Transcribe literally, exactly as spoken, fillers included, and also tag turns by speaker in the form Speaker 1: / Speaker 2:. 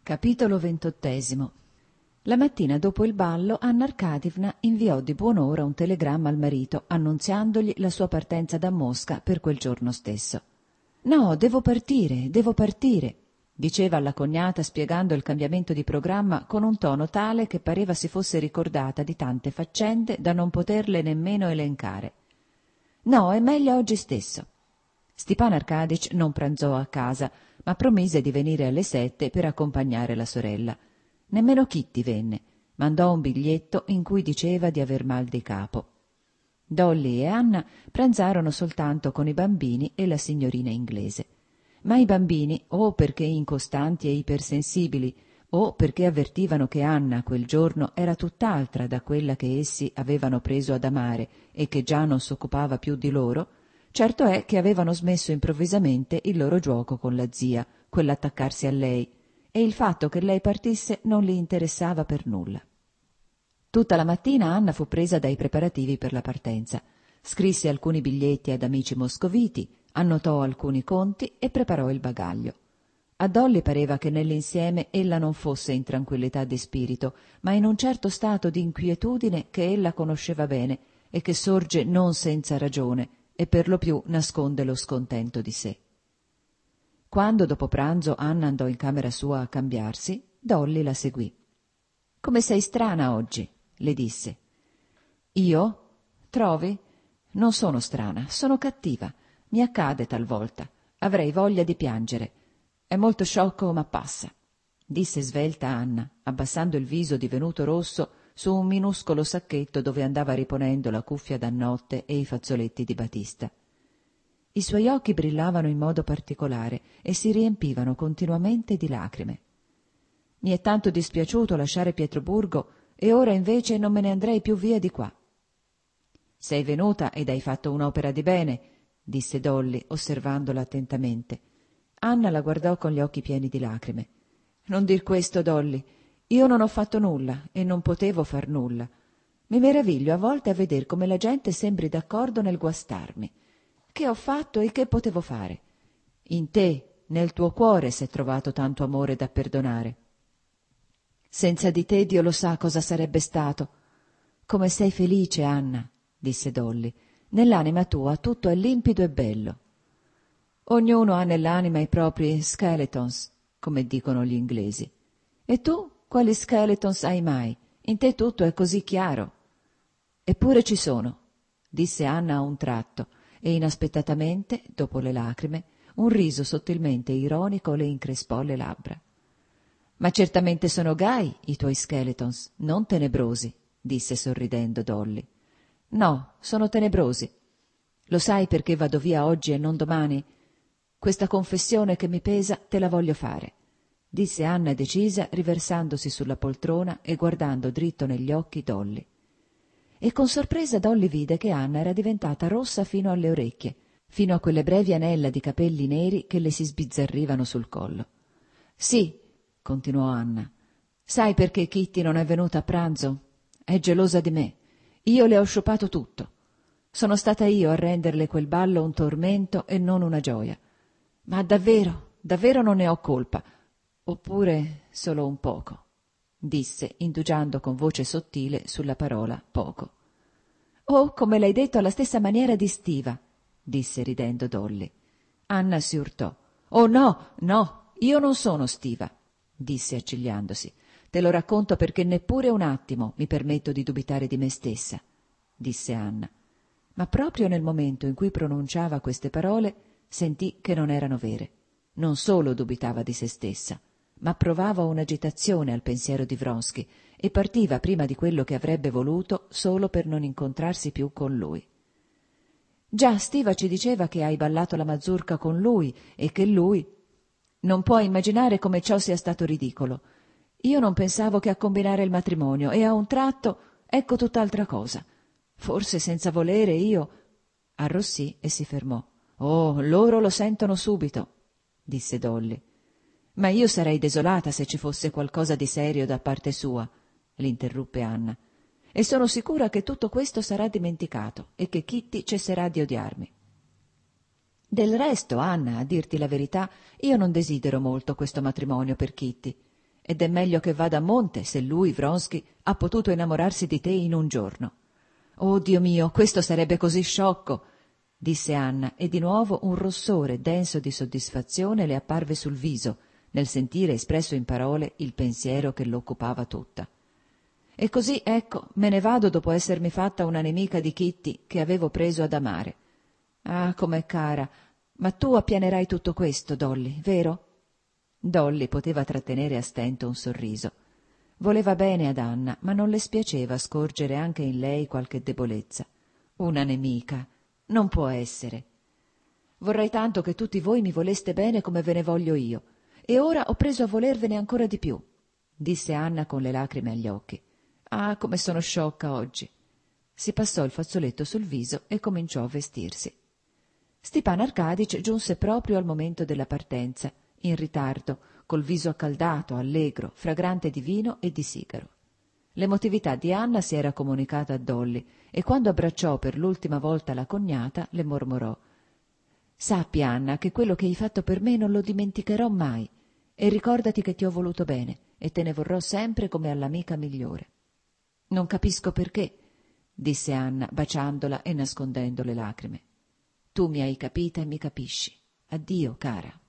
Speaker 1: Capitolo ventottesimo. La mattina dopo il ballo Anna Arkadievna inviò di buon'ora un telegramma al marito annunziandogli la sua partenza da Mosca per quel giorno stesso. «No, devo partire, devo partire», diceva alla cognata spiegando il cambiamento di programma con un tono tale che pareva si fosse ricordata di tante faccende da non poterle nemmeno elencare. «No, è meglio oggi stesso». Stepan Arkadych non pranzò a casa, ma promise di venire alle sette per accompagnare la sorella. Nemmeno Kitty venne. Mandò un biglietto in cui diceva di aver mal di capo. Dolly e Anna pranzarono soltanto con i bambini e la signorina inglese. Ma i bambini, o perché incostanti e ipersensibili, o perché avvertivano che Anna quel giorno era tutt'altra da quella che essi avevano preso ad amare e che già non s'occupava più di loro, certo è che avevano smesso improvvisamente il loro giuoco con la zia, quell'attaccarsi a lei, e il fatto che lei partisse non li interessava per nulla. Tutta la mattina Anna fu presa dai preparativi per la partenza. Scrisse alcuni biglietti ad amici moscoviti, annotò alcuni conti e preparò il bagaglio. A Dolly pareva che nell'insieme ella non fosse in tranquillità di spirito, ma in un certo stato di inquietudine che ella conosceva bene e che sorge non senza ragione e per lo più nasconde lo scontento di sé. Quando dopo pranzo Anna andò in camera sua a cambiarsi, Dolly la seguì. «Come sei strana oggi», le disse. «Io? Trovi? Non sono strana, sono cattiva. Mi accade talvolta. Avrei voglia di piangere. È molto sciocco, ma passa», disse svelta Anna, abbassando il viso divenuto rosso su un minuscolo sacchetto dove andava riponendo la cuffia da notte e i fazzoletti di batista. I suoi occhi brillavano in modo particolare e si riempivano continuamente di lacrime. «Mi è tanto dispiaciuto lasciare Pietroburgo e ora invece non me ne andrei più via di qua». «Sei venuta ed hai fatto un'opera di bene», disse Dolly, osservandola attentamente. Anna la guardò con gli occhi pieni di lacrime. «Non dir questo, Dolly. Io non ho fatto nulla e non potevo far nulla. Mi meraviglio a volte a veder come la gente sembri d'accordo nel guastarmi. Che ho fatto e che potevo fare? In te, nel tuo cuore, s'è trovato tanto amore da perdonare. Senza di te Dio lo sa cosa sarebbe stato. Come sei felice, Anna», disse Dolly. «Nell'anima tua tutto è limpido e bello». «Ognuno ha nell'anima i propri skeletons, come dicono gli inglesi. E tu quali skeletons hai mai? In te tutto è così chiaro». «Eppure ci sono», disse Anna a un tratto, e inaspettatamente, dopo le lacrime, un riso sottilmente ironico le increspò le labbra. «Ma certamente sono gai i tuoi skeletons, non tenebrosi», disse sorridendo Dolly. «No, sono tenebrosi. Lo sai perché vado via oggi e non domani? Questa confessione che mi pesa te la voglio fare», disse Anna decisa, riversandosi sulla poltrona e guardando dritto negli occhi Dolly. E con sorpresa Dolly vide che Anna era diventata rossa fino alle orecchie, fino a quelle brevi anella di capelli neri che le si sbizzarrivano sul collo. «Sì», continuò Anna, «sai perché Kitty non è venuta a pranzo? È gelosa di me. Io le ho sciupato tutto. Sono stata io a renderle quel ballo un tormento e non una gioia. Ma davvero, davvero non ne ho colpa. Oppure solo un poco», disse, indugiando con voce sottile sulla parola poco. «Oh, come l'hai detto alla stessa maniera di Stiva», disse ridendo Dolly. Anna si urtò. «Oh no, no, io non sono Stiva», disse accigliandosi. «Te lo racconto perché neppure un attimo mi permetto di dubitare di me stessa», disse Anna. Ma proprio nel momento in cui pronunciava queste parole sentì che non erano vere. Non solo dubitava di se stessa, ma provava un'agitazione al pensiero di Vronsky e partiva prima di quello che avrebbe voluto solo per non incontrarsi più con lui. «Già, Stiva ci diceva che hai ballato la mazurka con lui e che lui... Non puoi immaginare come ciò sia stato ridicolo. Io non pensavo che a combinare il matrimonio e a un tratto ecco tutt'altra cosa. Forse senza volere io...» Arrossì e si fermò. «Oh, loro lo sentono subito», disse Dolly. «Ma io sarei desolata se ci fosse qualcosa di serio da parte sua», l'interruppe Anna, «e sono sicura che tutto questo sarà dimenticato e che Kitty cesserà di odiarmi. Del resto, Anna, a dirti la verità, io non desidero molto questo matrimonio per Kitty. ed è meglio che vada a monte se lui, Vronsky, ha potuto innamorarsi di te in un giorno. Oh, Dio mio, questo sarebbe così sciocco, disse Anna, e di nuovo un rossore denso di soddisfazione le apparve sul viso nel sentire espresso in parole il pensiero che l'occupava tutta. E così, ecco, me ne vado dopo essermi fatta una nemica di Kitty che avevo preso ad amare. Ah, com'è cara! Ma tu appianerai tutto questo, Dolly, vero? Dolly poteva trattenere a stento un sorriso. Voleva bene ad Anna, ma non le spiaceva scorgere anche in lei qualche debolezza. Una nemica. Non può essere. Vorrei tanto che tutti voi mi voleste bene come ve ne voglio io, e ora ho preso a volervene ancora di più, disse Anna con le lacrime agli occhi. Ah, come sono sciocca oggi. Si passò il fazzoletto sul viso e cominciò a vestirsi. Stepan Arkadych giunse proprio al momento della partenza, in ritardo, col viso accaldato, allegro, fragrante di vino e di sigaro. L'emotività di Anna si era comunicata a Dolly e quando abbracciò per l'ultima volta la cognata le mormorò: «Sappi, Anna, che quello che hai fatto per me non lo dimenticherò mai, e ricordati che ti ho voluto bene e te ne vorrò sempre come all'amica migliore». «Non capisco perché», disse Anna, baciandola e nascondendo le lacrime. «Tu mi hai capita e mi capisci. Addio, cara».